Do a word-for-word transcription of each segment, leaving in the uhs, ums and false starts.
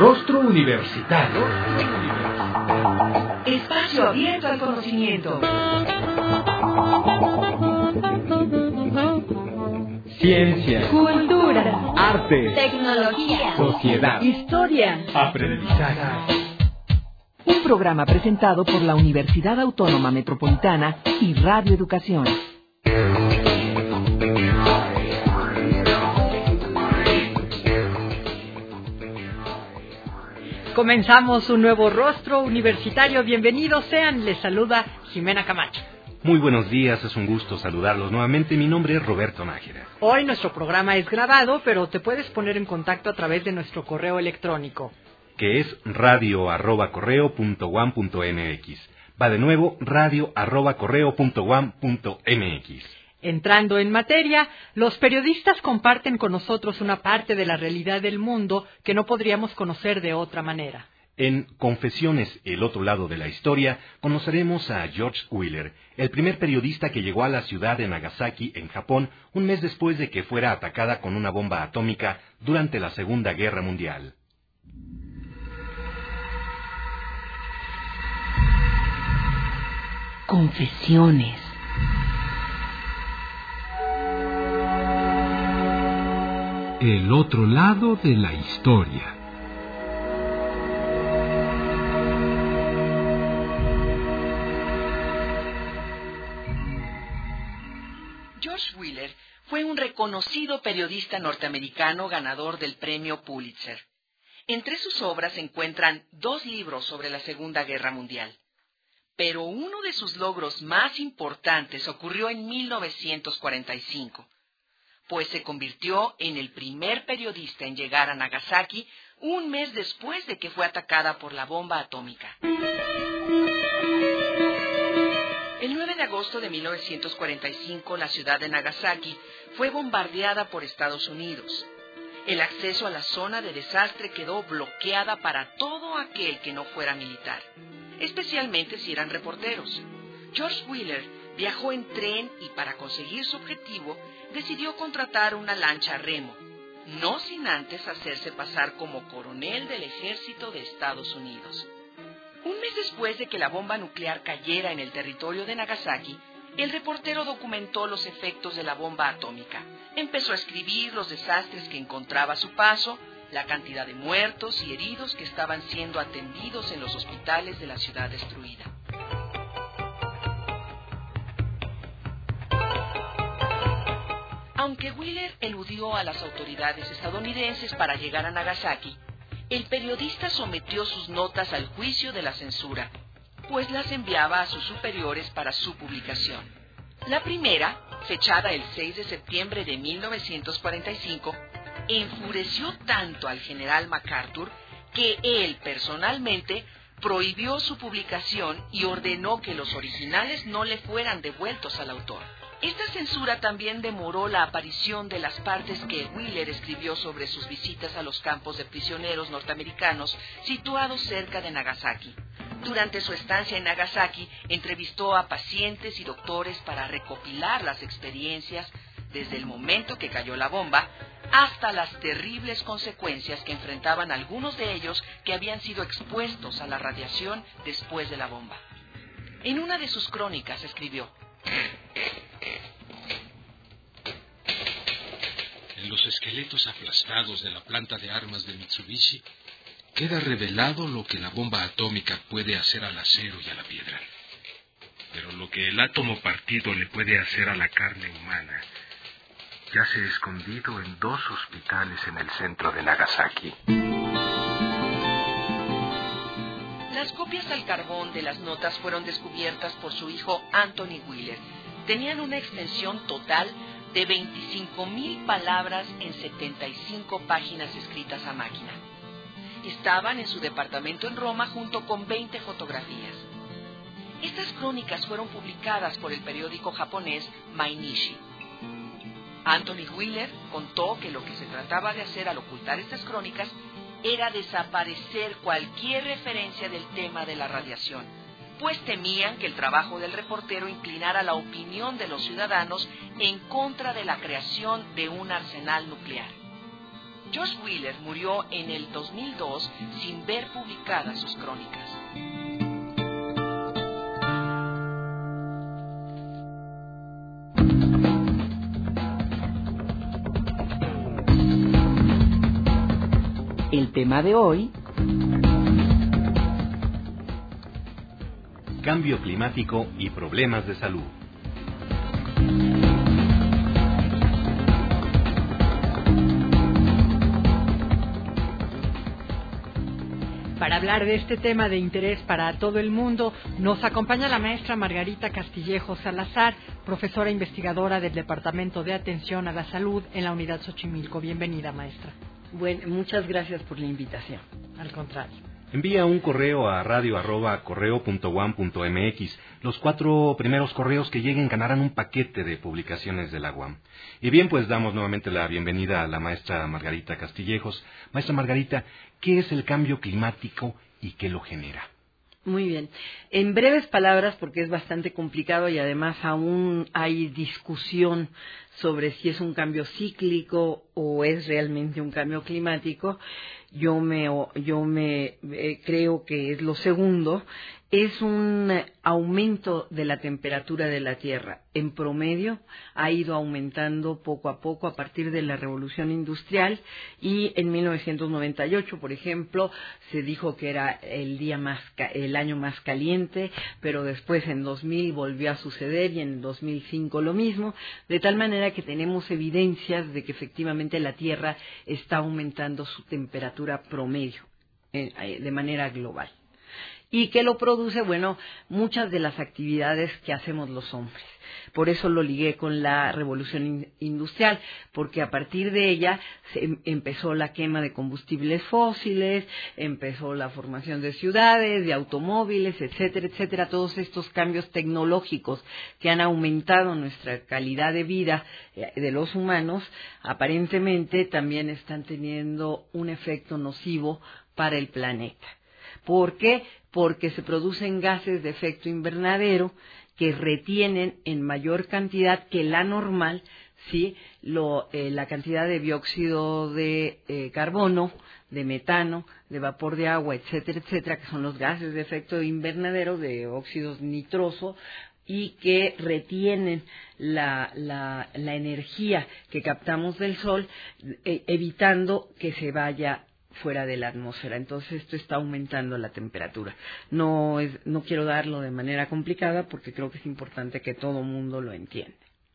Rostro Universitario. Espacio abierto al conocimiento. Ciencia, Cultura, arte, tecnología, sociedad, historia, aprendizaje. Un programa presentado por la Universidad Autónoma Metropolitana y Radio Educación. Comenzamos un nuevo Rostro Universitario. Bienvenidos sean. Les saluda Jimena Camacho. Muy buenos días, es un gusto saludarlos nuevamente. Mi nombre es Roberto Nájera. Hoy nuestro programa es grabado, pero te puedes poner en contacto a través de nuestro correo electrónico, que es radio arroba correo punto guam punto mx. Va de nuevo, radio arroba correo punto guam punto mx. Entrando en materia, los periodistas comparten con nosotros una parte de la realidad del mundo que no podríamos conocer de otra manera. En Confesiones, el otro lado de la historia, conoceremos a George Wheeler, el primer periodista que llegó a la ciudad de Nagasaki, en Japón, un mes después de que fuera atacada con una bomba atómica durante la Segunda Guerra Mundial. Confesiones. El otro lado de la historia. George Wheeler fue un reconocido periodista norteamericano ganador del premio Pulitzer. Entre sus obras se encuentran dos libros sobre la Segunda Guerra Mundial. Pero uno de sus logros más importantes ocurrió en mil novecientos cuarenta y cinco, pues se convirtió en el primer periodista en llegar a Nagasaki un mes después de que fue atacada por la bomba atómica. El nueve de agosto de mil novecientos cuarenta y cinco, la ciudad de Nagasaki fue bombardeada por Estados Unidos. El acceso a la zona de desastre quedó bloqueada para todo aquel que no fuera militar, especialmente si eran reporteros. George Wheeler viajó en tren y para conseguir su objetivo decidió contratar una lancha a remo, no sin antes hacerse pasar como coronel del ejército de Estados Unidos. Un mes después de que la bomba nuclear cayera en el territorio de Nagasaki, el reportero documentó los efectos de la bomba atómica. Empezó a escribir los desastres que encontraba a su paso, la cantidad de muertos y heridos que estaban siendo atendidos en los hospitales de la ciudad destruida. Aunque Wheeler eludió a las autoridades estadounidenses para llegar a Nagasaki, el periodista sometió sus notas al juicio de la censura, pues las enviaba a sus superiores para su publicación. La primera, fechada el seis de septiembre de mil novecientos cuarenta y cinco, enfureció tanto al general MacArthur que él personalmente prohibió su publicación y ordenó que los originales no le fueran devueltos al autor. Esta censura también demoró la aparición de las partes que Wheeler escribió sobre sus visitas a los campos de prisioneros norteamericanos situados cerca de Nagasaki. Durante su estancia en Nagasaki, entrevistó a pacientes y doctores para recopilar las experiencias desde el momento que cayó la bomba hasta las terribles consecuencias que enfrentaban algunos de ellos que habían sido expuestos a la radiación después de la bomba. En una de sus crónicas escribió: en los esqueletos aplastados de la planta de armas de Mitsubishi queda revelado lo que la bomba atómica puede hacer al acero y a la piedra. Pero lo que el átomo partido le puede hacer a la carne humana yace escondido en dos hospitales en el centro de Nagasaki. Las copias al carbón de las notas fueron descubiertas por su hijo Anthony Wheeler. Tenían una extensión total de veinticinco mil palabras en setenta y cinco páginas escritas a máquina. Estaban en su departamento en Roma junto con veinte fotografías. Estas crónicas fueron publicadas por el periódico japonés Mainichi. Anthony Wheeler contó que lo que se trataba de hacer al ocultar estas crónicas era desaparecer cualquier referencia del tema de la radiación, pues temían que el trabajo del reportero inclinara la opinión de los ciudadanos en contra de la creación de un arsenal nuclear. George Wheeler murió en el dos mil dos sin ver publicadas sus crónicas. El tema de hoy: cambio climático y problemas de salud. Para hablar de este tema de interés para todo el mundo, nos acompaña la maestra Margarita Castillejo Salazar, profesora investigadora del Departamento de Atención a la Salud en la Unidad Xochimilco. Bienvenida, maestra. Bueno, muchas gracias por la invitación. Al contrario. Envía un correo a radio arroba correo punto uam punto mx. Los cuatro primeros correos que lleguen ganarán un paquete de publicaciones de la U A M. Y bien, pues damos nuevamente la bienvenida a la maestra Margarita Castillejos. Maestra Margarita, ¿qué es el cambio climático y qué lo genera? Muy bien. En breves palabras, porque es bastante complicado y además aún hay discusión sobre si es un cambio cíclico o es realmente un cambio climático, yo me, yo me eh, creo que es lo segundo. Es un aumento de la temperatura de la Tierra. En promedio ha ido aumentando poco a poco a partir de la Revolución Industrial, y en mil novecientos noventa y ocho, por ejemplo, se dijo que era el día más el año más caliente, pero después en dos mil volvió a suceder y en dos mil cinco lo mismo, de tal manera que tenemos evidencias de que efectivamente la Tierra está aumentando su temperatura promedio eh, de manera global. ¿Y qué lo produce? Bueno, muchas de las actividades que hacemos los hombres. Por eso lo ligué con la revolución industrial, porque a partir de ella se empezó la quema de combustibles fósiles, empezó la formación de ciudades, de automóviles, etcétera, etcétera. Todos estos cambios tecnológicos que han aumentado nuestra calidad de vida de los humanos, aparentemente también están teniendo un efecto nocivo para el planeta. ¿Por qué? Porque se producen gases de efecto invernadero que retienen en mayor cantidad que la normal, ¿sí? Lo, eh, la cantidad de dióxido de eh, carbono, de metano, de vapor de agua, etcétera, etcétera, que son los gases de efecto invernadero, de óxidos nitroso, y que retienen la, la, la energía que captamos del sol, eh, evitando que se vaya fuera de la atmósfera. Entonces esto está aumentando la temperatura. No es, no quiero darlo de manera complicada porque creo que es importante que todo mundo lo entienda.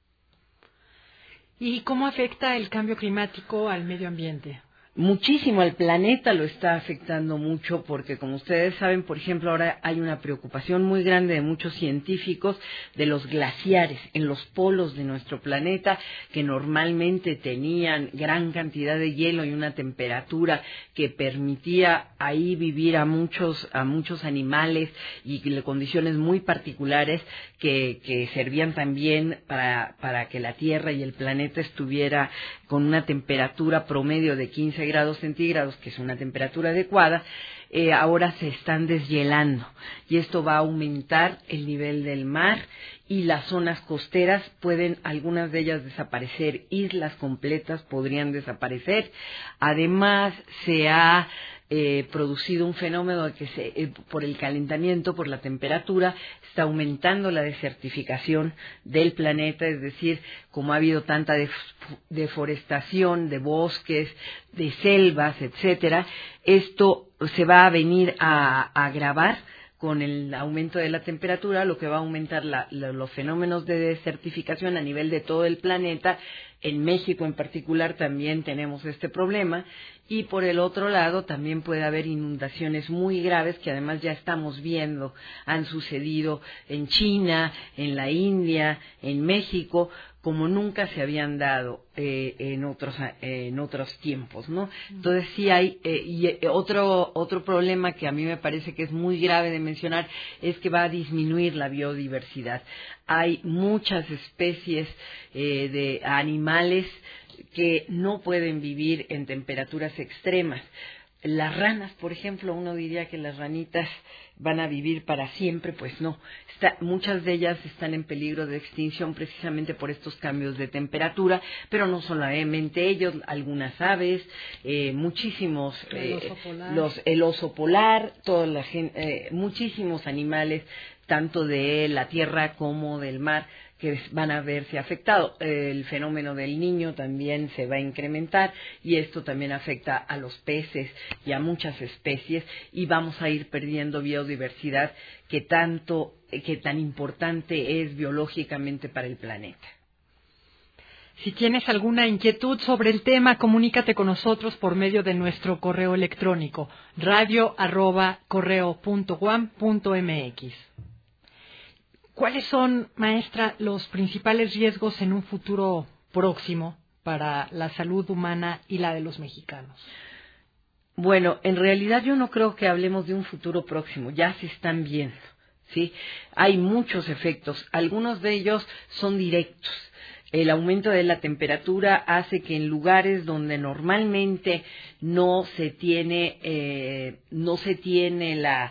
¿Y cómo afecta el cambio climático al medio ambiente? Muchísimo, al planeta lo está afectando mucho porque, como ustedes saben, por ejemplo, ahora hay una preocupación muy grande de muchos científicos de los glaciares en los polos de nuestro planeta, que normalmente tenían gran cantidad de hielo y una temperatura que permitía ahí vivir a muchos a muchos animales y condiciones muy particulares que, que servían también para, para que la Tierra y el planeta estuviera con una temperatura promedio de quince grados centígrados, que es una temperatura adecuada. Eh, ahora se están deshielando y esto va a aumentar el nivel del mar y las zonas costeras pueden, algunas de ellas desaparecer, islas completas podrían desaparecer. Además se ha eh, producido un fenómeno que se, eh, por el calentamiento, por la temperatura, está aumentando la desertificación del planeta, es decir, como ha habido tanta def deforestación de bosques, de selvas, etcétera, esto se va a venir a, a agravar con el aumento de la temperatura, lo que va a aumentar la, la, los fenómenos de desertificación a nivel de todo el planeta. En México en particular también tenemos este problema, y por el otro lado también puede haber inundaciones muy graves que además ya estamos viendo, han sucedido en China, en la India, en México, como nunca se habían dado eh, en otros eh, en otros tiempos, ¿no? Entonces sí hay eh, y eh, otro otro problema que a mí me parece que es muy grave de mencionar es que va a disminuir la biodiversidad. Hay muchas especies eh, de animales que no pueden vivir en temperaturas extremas. las ranas, por ejemplo, uno diría que las ranitas van a vivir para siempre, pues no. Está, muchas de ellas están en peligro de extinción precisamente por estos cambios de temperatura, pero no solamente ellos, algunas aves, eh, muchísimos, el eh, oso polar, los, el oso polar, toda la gente, eh, muchísimos animales, tanto de la tierra como del mar, que van a verse afectados. El fenómeno del Niño también se va a incrementar y esto también afecta a los peces y a muchas especies y vamos a ir perdiendo biodiversidad que tanto, que tan importante es biológicamente para el planeta. Si tienes alguna inquietud sobre el tema, comunícate con nosotros por medio de nuestro correo electrónico radio arroba correo punto guam punto mx. ¿Cuáles son, maestra, los principales riesgos en un futuro próximo para la salud humana y la de los mexicanos? Bueno, en realidad yo no creo que hablemos de un futuro próximo, ya se están viendo, ¿sí? Hay muchos efectos, algunos de ellos son directos. El aumento de la temperatura hace que en lugares donde normalmente no se tiene eh, no se tiene la,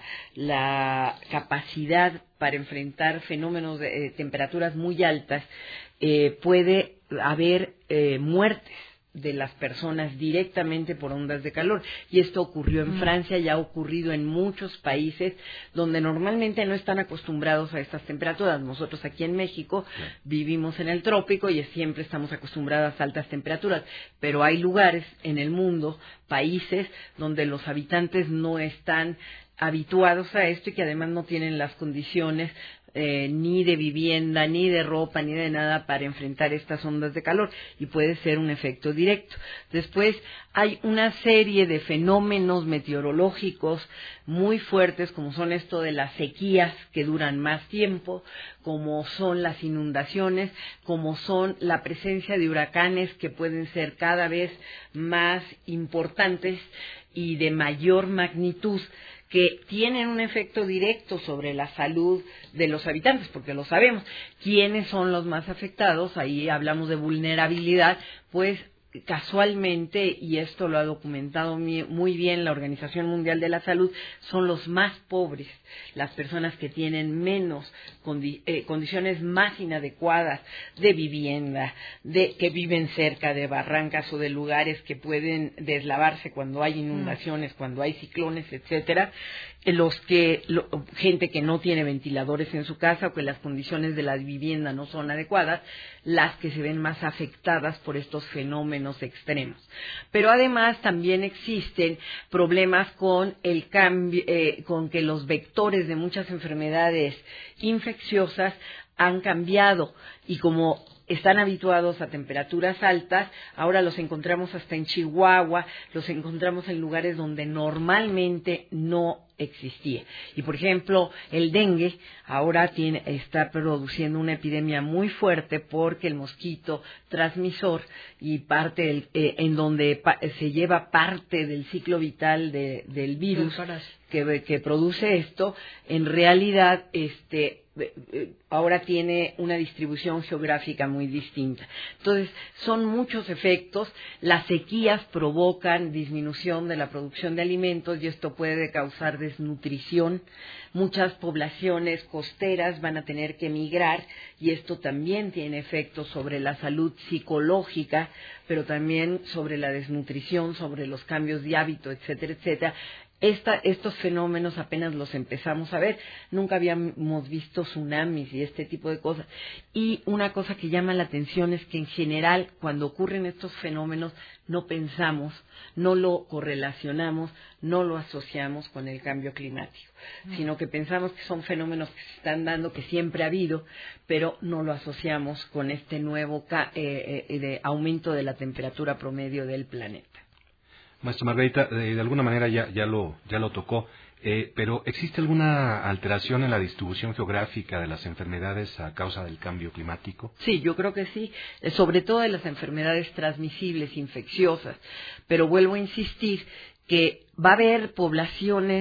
la capacidad para enfrentar fenómenos de eh, temperaturas muy altas, eh, puede haber eh, muertes de las personas directamente por ondas de calor. Y esto ocurrió en Francia y ha ocurrido en muchos países donde normalmente no están acostumbrados a estas temperaturas. Nosotros aquí en México vivimos en el trópico y siempre estamos acostumbrados a altas temperaturas, pero hay lugares en el mundo, países, donde los habitantes no están habituados a esto y que además no tienen las condiciones Eh, ni de vivienda, ni de ropa, ni de nada para enfrentar estas ondas de calor y puede ser un efecto directo. Después hay una serie de fenómenos meteorológicos muy fuertes como son esto de las sequías que duran más tiempo, como son las inundaciones, como son la presencia de huracanes que pueden ser cada vez más importantes y de mayor magnitud, que tienen un efecto directo sobre la salud de los habitantes, porque lo sabemos. ¿Quiénes son los más afectados? Ahí hablamos de vulnerabilidad, pues casualmente, y esto lo ha documentado muy bien la Organización Mundial de la Salud, son los más pobres, las personas que tienen menos condi eh, condiciones más inadecuadas de vivienda, de que viven cerca de barrancas o de lugares que pueden deslavarse cuando hay inundaciones, mm. cuando hay ciclones, etcétera. Los que lo, gente que no tiene ventiladores en su casa o que las condiciones de la vivienda no son adecuadas, las que se ven más afectadas por estos fenómenos extremos. Pero además también existen problemas con el cambio, eh, con que los vectores de muchas enfermedades infecciosas han cambiado y como están habituados a temperaturas altas, ahora los encontramos hasta en Chihuahua, los encontramos en lugares donde normalmente no existía. Y por ejemplo, el dengue ahora tiene, está produciendo una epidemia muy fuerte porque el mosquito transmisor y parte del, eh, en donde pa, se lleva parte del ciclo vital de, del virus que, que produce esto, en realidad este ahora tiene una distribución geográfica muy distinta. Entonces, son muchos efectos. Las sequías provocan disminución de la producción de alimentos y esto puede causar desnutrición. Muchas poblaciones costeras van a tener que migrar y esto también tiene efectos sobre la salud psicológica, pero también sobre la desnutrición, sobre los cambios de hábito, etcétera, etcétera. Esta, estos fenómenos apenas los empezamos a ver, nunca habíamos visto tsunamis y este tipo de cosas. Y una cosa que llama la atención es que en general cuando ocurren estos fenómenos no pensamos, no lo correlacionamos, no lo asociamos con el cambio climático, sino que pensamos que son fenómenos que se están dando, que siempre ha habido, pero no lo asociamos con este nuevo eh, eh, de aumento de la temperatura promedio del planeta. Maestra Margarita, de, de alguna manera ya, ya, lo, ya lo tocó, eh, pero ¿existe alguna alteración en la distribución geográfica de las enfermedades a causa del cambio climático? Sí, yo creo que sí, sobre todo de las enfermedades transmisibles, infecciosas, pero vuelvo a insistir que va a haber poblaciones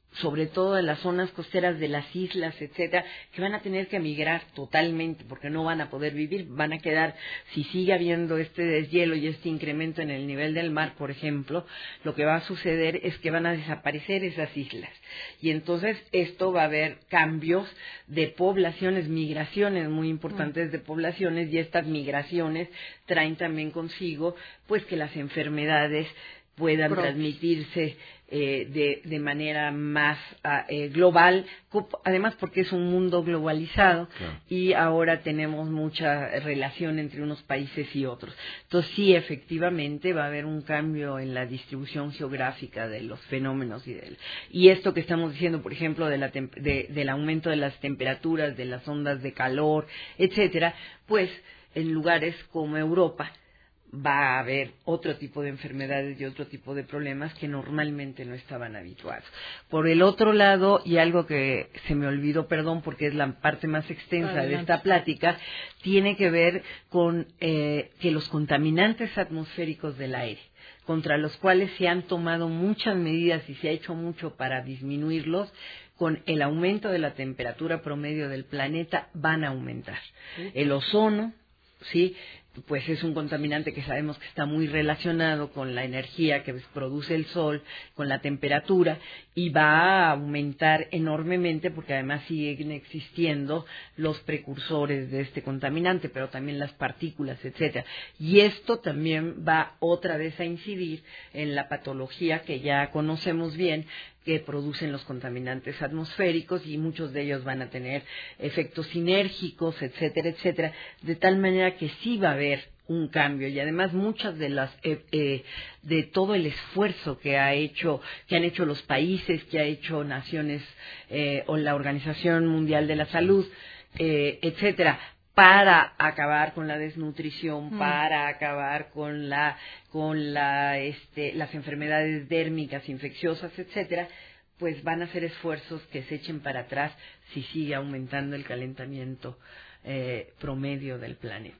sobre todo en las zonas costeras de las islas, etcétera, que van a tener que migrar totalmente porque no van a poder vivir, van a quedar, si sigue habiendo este deshielo y este incremento en el nivel del mar, por ejemplo, lo que va a suceder es que van a desaparecer esas islas. Y entonces esto va a haber cambios de poblaciones, migraciones muy importantes de poblaciones, y estas migraciones traen también consigo pues que las enfermedades puedan Pro. transmitirse eh, de, de manera más eh, global, además porque es un mundo globalizado, claro. Y ahora tenemos mucha relación entre unos países y otros. Entonces sí, efectivamente va a haber un cambio en la distribución geográfica de los fenómenos y, del, y esto que estamos diciendo, por ejemplo, de la de, del aumento de las temperaturas, de las ondas de calor, etcétera, pues en lugares como Europa va a haber otro tipo de enfermedades y otro tipo de problemas que normalmente no estaban habituados. Por el otro lado, y algo que se me olvidó, perdón, porque es la parte más extensa Adelante. de esta plática, tiene que ver con eh, que los contaminantes atmosféricos del aire, contra los cuales se han tomado muchas medidas y se ha hecho mucho para disminuirlos, con el aumento de la temperatura promedio del planeta van a aumentar. ¿Sí? El ozono, ¿sí?, pues es un contaminante que sabemos que está muy relacionado con la energía que produce el sol, con la temperatura, y va a aumentar enormemente porque además siguen existiendo los precursores de este contaminante, pero también las partículas, etcétera. Y esto también va otra vez a incidir en la patología que ya conocemos bien, que producen los contaminantes atmosféricos, y muchos de ellos van a tener efectos sinérgicos, etcétera, etcétera, de tal manera que sí va a haber un cambio. Y además muchas de las eh, eh, de todo el esfuerzo que ha hecho que han hecho los países, que ha hecho Naciones eh, o la Organización Mundial de la Salud, eh, etcétera, para acabar con la desnutrición, mm. para acabar con la con la este las enfermedades dérmicas, infecciosas, etcétera, pues van a hacer esfuerzos que se echen para atrás si sigue aumentando el calentamiento eh, promedio del planeta.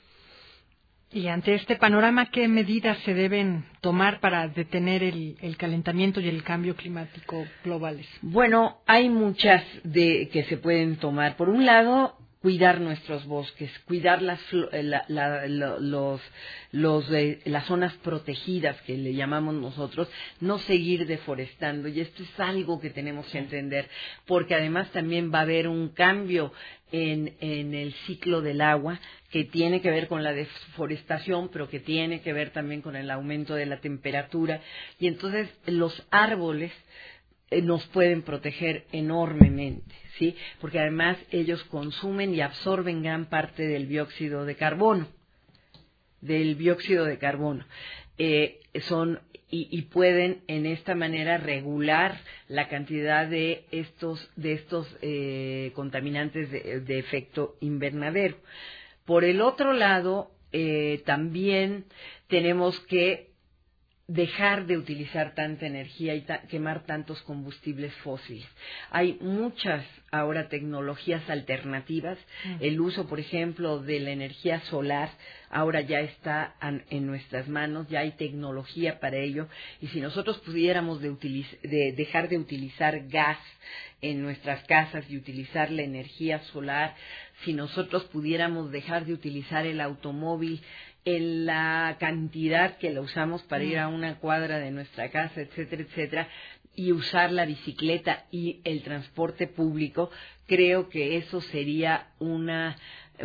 Y ante este panorama, ¿qué medidas se deben tomar para detener el, el calentamiento y el cambio climático globales? Bueno, hay muchas de que se pueden tomar. Por un lado, cuidar nuestros bosques, cuidar las la, la, la, los los eh, las zonas protegidas que le llamamos nosotros, no seguir deforestando, y esto es algo que tenemos que entender, porque además también va a haber un cambio en en el ciclo del agua que tiene que ver con la deforestación, pero que tiene que ver también con el aumento de la temperatura, y entonces los árboles nos pueden proteger enormemente, ¿sí? Porque además ellos consumen y absorben gran parte del dióxido de carbono, del dióxido de carbono, eh, son y, y pueden en esta manera regular la cantidad de estos de estos eh, contaminantes de, de efecto invernadero. Por el otro lado, eh, también tenemos que dejar de utilizar tanta energía y ta- quemar tantos combustibles fósiles. Hay muchas ahora tecnologías alternativas. Mm. El uso, por ejemplo, de la energía solar ahora ya está an- en nuestras manos, ya hay tecnología para ello, y si nosotros pudiéramos de, utiliz- de dejar de utilizar gas en nuestras casas y utilizar la energía solar, si nosotros pudiéramos dejar de utilizar el automóvil en la cantidad que lo usamos para ir a una cuadra de nuestra casa, etcétera, etcétera, y usar la bicicleta y el transporte público, creo que eso sería una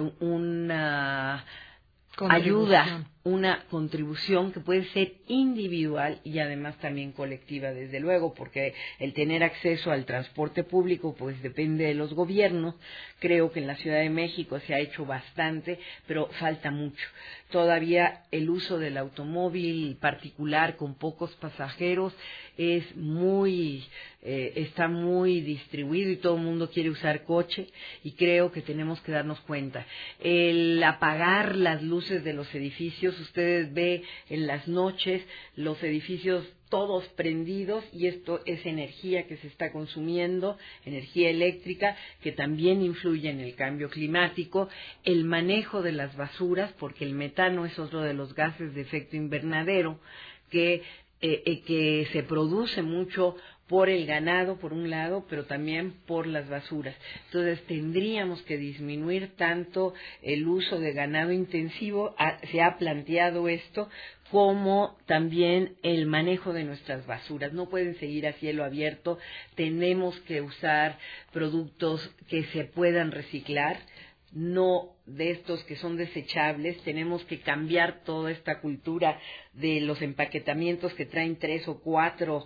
una ayuda, una contribución que puede ser individual y además también colectiva, desde luego, porque el tener acceso al transporte público pues depende de los gobiernos. Creo que en la Ciudad de México se ha hecho bastante, pero falta mucho. Todavía el uso del automóvil particular con pocos pasajeros es muy eh, está muy distribuido y todo el mundo quiere usar coche, y creo que tenemos que darnos cuenta. El apagar las luces de los edificios, ustedes ven en las noches los edificios todos prendidos, y esto es energía que se está consumiendo, energía eléctrica, que también influye en el cambio climático. El manejo de las basuras, porque el metano es otro de los gases de efecto invernadero que, eh, eh, que se produce mucho por el ganado, por un lado, pero también por las basuras. Entonces, tendríamos que disminuir tanto el uso de ganado intensivo, a, se ha planteado esto, como también el manejo de nuestras basuras. No pueden seguir a cielo abierto, tenemos que usar productos que se puedan reciclar, no de estos que son desechables. Tenemos que cambiar toda esta cultura de los empaquetamientos que traen tres o cuatro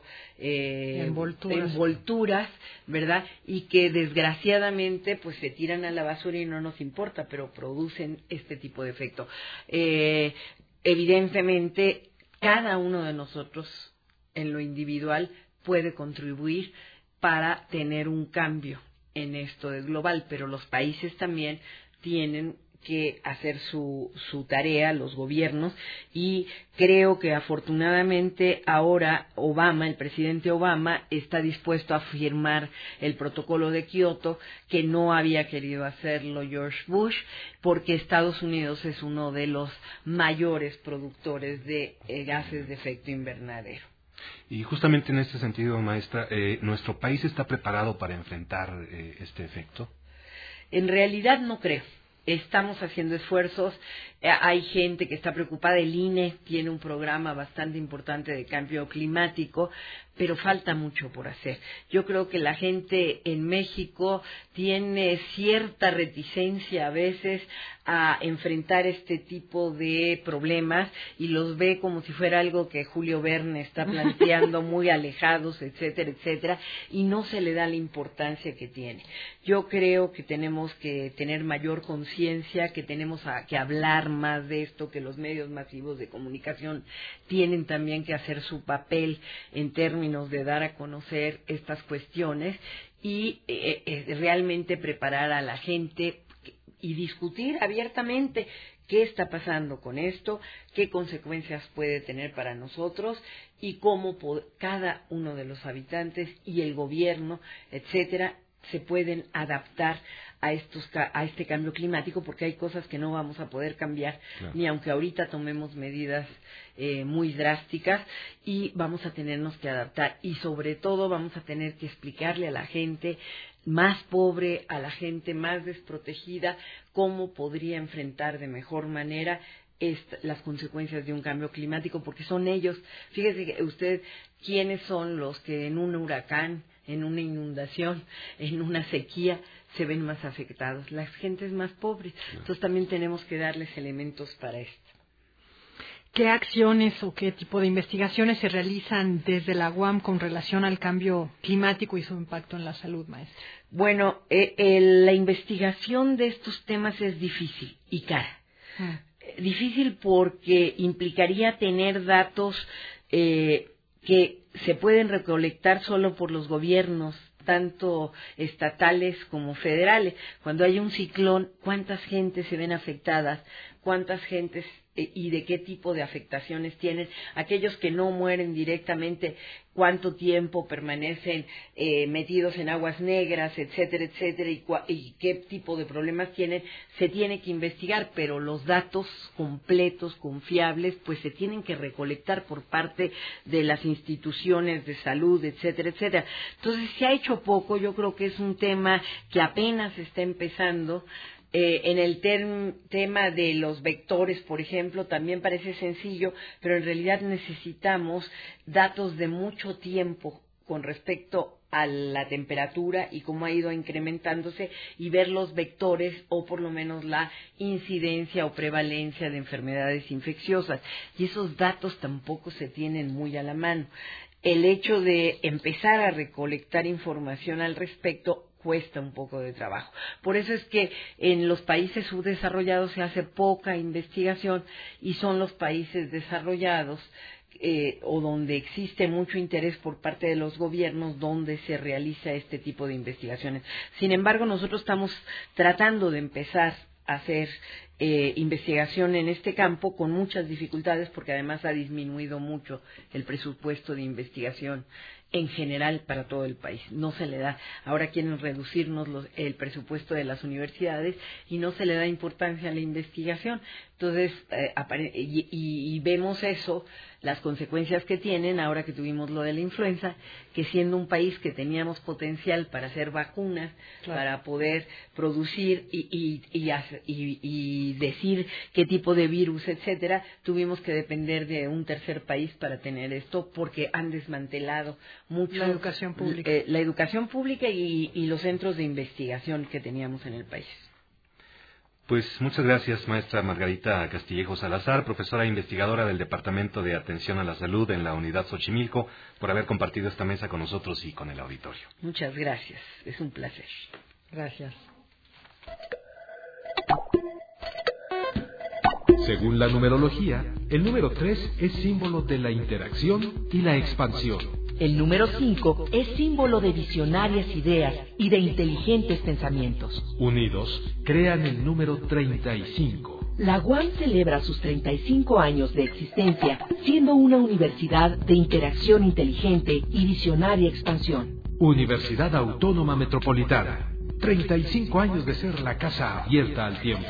eh, envolturas. envolturas, ¿verdad? Y que desgraciadamente pues se tiran a la basura y no nos importa, pero producen este tipo de efecto. Eh, evidentemente, cada uno de nosotros en lo individual puede contribuir para tener un cambio en esto de global, pero los países también tienen que hacer su, su tarea, los gobiernos, y creo que afortunadamente ahora Obama, el presidente Obama, está dispuesto a firmar el protocolo de Kioto, que no había querido hacerlo George Bush, porque Estados Unidos es uno de los mayores productores de eh, gases de efecto invernadero. Y justamente en este sentido, maestra, eh, ¿nuestro país está preparado para enfrentar eh, este efecto? En realidad no creo. Estamos haciendo esfuerzos, eh, hay gente que está preocupada, el I N E tiene un programa bastante importante de cambio climático, pero falta mucho por hacer. Yo creo que la gente en México tiene cierta reticencia a veces a enfrentar este tipo de problemas y los ve como si fuera algo que Julio Verne está planteando, muy alejados, etcétera, etcétera, y no se le da la importancia que tiene. Yo creo que tenemos que tener mayor conciencia, que tenemos a, que hablar más de esto, que los medios masivos de comunicación tienen también que hacer su papel en términos de dar a conocer estas cuestiones y eh, eh, realmente preparar a la gente y discutir abiertamente qué está pasando con esto, qué consecuencias puede tener para nosotros y cómo cada uno de los habitantes y el gobierno, etcétera, se pueden adaptar a estos a este cambio climático, porque hay cosas que no vamos a poder cambiar, claro, ni aunque ahorita tomemos medidas eh, muy drásticas, y vamos a tenernos que adaptar, y sobre todo vamos a tener que explicarle a la gente más pobre, a la gente más desprotegida, cómo podría enfrentar de mejor manera esta, las consecuencias de un cambio climático, porque son ellos, fíjese que usted, quiénes son los que en un huracán, en una inundación, en una sequía, se ven más afectados, las gentes más pobres. Entonces también tenemos que darles elementos para esto. ¿Qué acciones o qué tipo de investigaciones se realizan desde la U A M con relación al cambio climático y su impacto en la salud, maestra? Bueno, eh, eh, la investigación de estos temas es difícil y cara. Hmm. Eh, difícil porque implicaría tener datos eh, que se pueden recolectar solo por los gobiernos, tanto estatales como federales. Cuando hay un ciclón, ¿cuántas gentes se ven afectadas? ¿Cuántas gentes eh, y de qué tipo de afectaciones tienen? Aquellos que no mueren directamente, ¿cuánto tiempo permanecen eh, metidos en aguas negras, etcétera, etcétera? Y, y qué tipo de problemas tienen, se tiene que investigar, pero los datos completos, confiables, pues se tienen que recolectar por parte de las instituciones de salud, etcétera, etcétera. Entonces se ha hecho poco, yo creo que es un tema que apenas está empezando. Eh, en el term, tema de los vectores, por ejemplo, también parece sencillo, pero en realidad necesitamos datos de mucho tiempo con respecto a la temperatura y cómo ha ido incrementándose y ver los vectores o por lo menos la incidencia o prevalencia de enfermedades infecciosas. Y esos datos tampoco se tienen muy a la mano. El hecho de empezar a recolectar información al respecto cuesta un poco de trabajo. Por eso es que en los países subdesarrollados se hace poca investigación y son los países desarrollados eh, o donde existe mucho interés por parte de los gobiernos donde se realiza este tipo de investigaciones. Sin embargo, nosotros estamos tratando de empezar a hacer eh, investigación en este campo con muchas dificultades porque además ha disminuido mucho el presupuesto de investigación en general para todo el país. No se le da, ahora quieren reducirnos los, el presupuesto de las universidades y no se le da importancia a la investigación. Entonces, eh, apare- y, y, y vemos eso, las consecuencias que tienen ahora que tuvimos lo de la influenza, que siendo un país que teníamos potencial para hacer vacunas, claro, para poder producir y, y, y, hacer, y, y decir qué tipo de virus, etcétera, tuvimos que depender de un tercer país para tener esto porque han desmantelado mucho la educación pública, eh, la educación pública y, y los centros de investigación que teníamos en el país. Pues muchas gracias, maestra Margarita Castillejo Salazar, profesora e investigadora del Departamento de Atención a la Salud en la Unidad Xochimilco, por haber compartido esta mesa con nosotros y con el auditorio. Muchas gracias, es un placer. Gracias. Según la numerología, el número tres es símbolo de la interacción y la expansión. El número cinco es símbolo de visionarias ideas y de inteligentes pensamientos. Unidos, crean el número treinta y cinco. La U A M celebra sus treinta y cinco años de existencia, siendo una universidad de interacción inteligente y visionaria expansión. Universidad Autónoma Metropolitana. treinta y cinco años de ser la casa abierta al tiempo.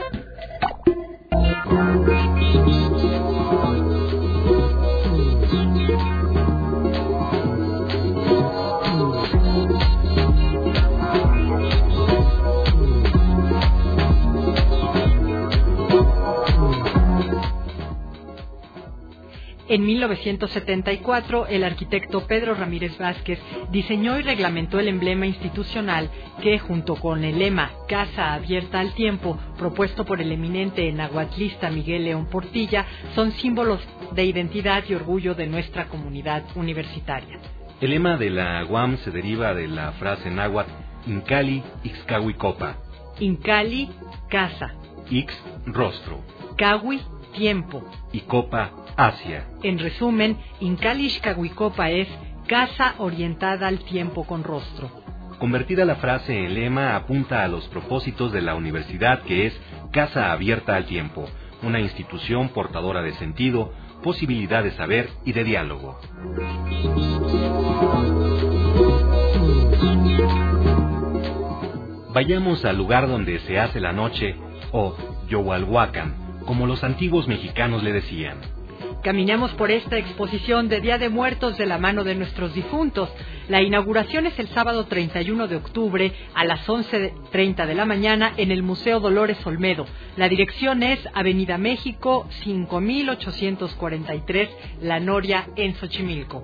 En mil novecientos setenta y cuatro, el arquitecto Pedro Ramírez Vázquez diseñó y reglamentó el emblema institucional que, junto con el lema Casa Abierta al Tiempo, propuesto por el eminente nahuatlista Miguel León Portilla, son símbolos de identidad y orgullo de nuestra comunidad universitaria. El lema de la U A M se deriva de la frase náhuatl Incali Ixcahuicopa. Incali, casa. Ix, rostro. Cahui, tiempo. Y copa, Asia. En resumen, Incali Ixcahuicopa es casa orientada al tiempo con rostro. Convertida la frase en lema, apunta a los propósitos de la universidad, que es Casa Abierta al Tiempo, una institución portadora de sentido, posibilidad de saber y de diálogo. Vayamos al lugar donde se hace la noche, o Yohualhuacan, como los antiguos mexicanos le decían. Caminamos por esta exposición de Día de Muertos de la mano de nuestros difuntos. La inauguración es el sábado treinta y uno de octubre a las once treinta de la mañana en el Museo Dolores Olmedo. La dirección es Avenida México cinco mil ochocientos cuarenta y tres, La Noria, en Xochimilco.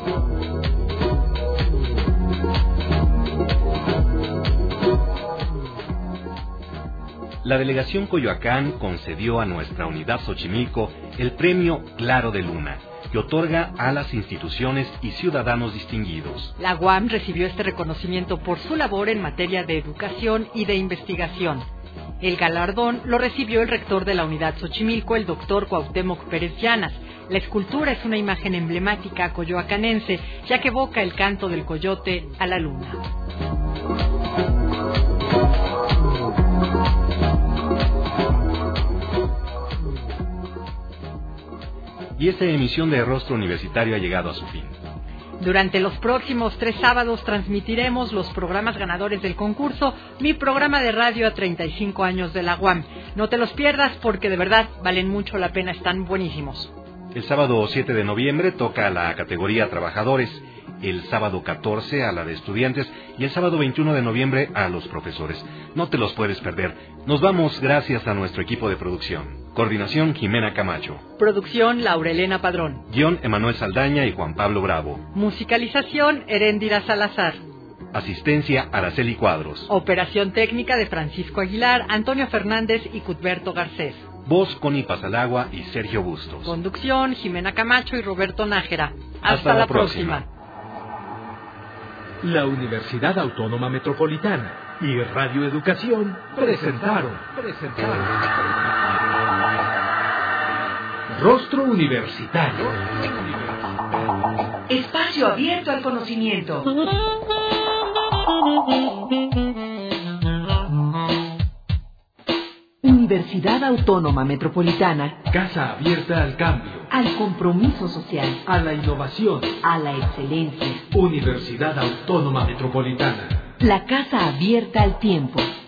La delegación Coyoacán concedió a nuestra unidad Xochimilco el premio Claro de Luna, que otorga a las instituciones y ciudadanos distinguidos. La U A M recibió este reconocimiento por su labor en materia de educación y de investigación. El galardón lo recibió el rector de la unidad Xochimilco, el doctor Cuauhtémoc Pérez Llanas. La escultura es una imagen emblemática coyoacanense, ya que evoca el canto del coyote a la luna. Y esta emisión de Rostro Universitario ha llegado a su fin. Durante los próximos tres sábados transmitiremos los programas ganadores del concurso Mi Programa de Radio a treinta y cinco años de la U A M. No te los pierdas porque de verdad valen mucho la pena, están buenísimos. El sábado siete de noviembre toca la categoría Trabajadores, el sábado catorce a la de Estudiantes y el sábado veintiuno de noviembre a los profesores. No te los puedes perder. Nos vamos gracias a nuestro equipo de producción. Coordinación Jimena Camacho. Producción Laurelena Padrón. Guión Emanuel Saldaña y Juan Pablo Bravo. Musicalización Heréndira Salazar. Asistencia Araceli Cuadros. Operación técnica de Francisco Aguilar, Antonio Fernández y Cuthberto Garcés. Voz Connie Pasalagua y Sergio Bustos. Conducción Jimena Camacho y Roberto Nájera. Hasta, Hasta la, la próxima. próxima. La Universidad Autónoma Metropolitana y Radio Educación presentaron, presentaron Rostro Universitario. Espacio abierto al conocimiento. Universidad Autónoma Metropolitana. Casa abierta al cambio, Al compromiso social. a la innovación. A la excelencia. Universidad Autónoma Metropolitana. La casa abierta al tiempo.